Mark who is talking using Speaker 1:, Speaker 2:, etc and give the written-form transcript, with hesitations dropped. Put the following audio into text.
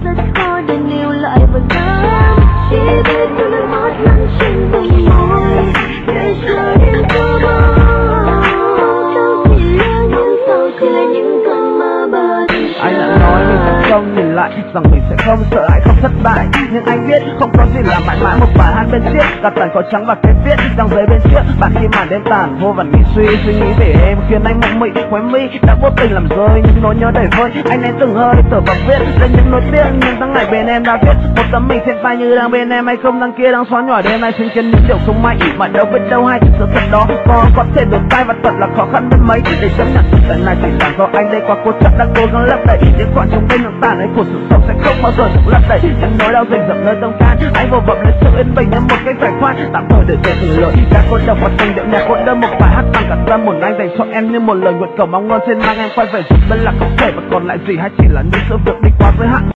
Speaker 1: rất khó để níu lại và dám. Chỉ biết đôi mắt lăn trên từng môi để cho đến cơ bao. Đâu chỉ là những sao cười những cơn mơ bờ.
Speaker 2: Anh đã nói mình sẽ không nhìn lại, rằng mình sẽ không sợ hãi không thất bại. Nhưng anh biết không có gì là mãi mãi, một bài hát bên chiếc đặt tàn có trắng và cái viết trang giấy bên chiếc. Bạn khi mà đêm tàn vô vàn nghĩ suy nghĩ về em khiến anh mộng mị khóe mi đã vô tình làm rơi những nỗi nhớ đầy vơi. Anh nên từng hơi thở và viết lên những nỗi tiếc những tháng ngày bên em đã viết một tấm mình trên tay như đang bên em hay không, đang kia đang xóa nhòa đêm nay chứng kiến những điều không may mà đâu biết đâu hay sự thật đó có thể được tay và thật là khó khăn đến mấy để chấp nhận thực tại này chỉ rằng do anh đây quá cố chấp đang cố gắng lấp đầy những khoảng trống bên ngưỡng tàn ấy của sự sống sẽ không bao giờ được lấp đầy những nỗi đau rình rập nơi tâm can. Anh vô vọng lên sự yên bình như một cái giải thoát tạm thời để từng lời đã cô độc và từng điệu nhạc cô đơn một bài hát bằng cả tâm hồn anh dành cho em như một lời nguyện cầu mong ngon trên mang em quay về giúp bên là không thể và còn lại gì hay chỉ là những sự việc đi quá giới hạn.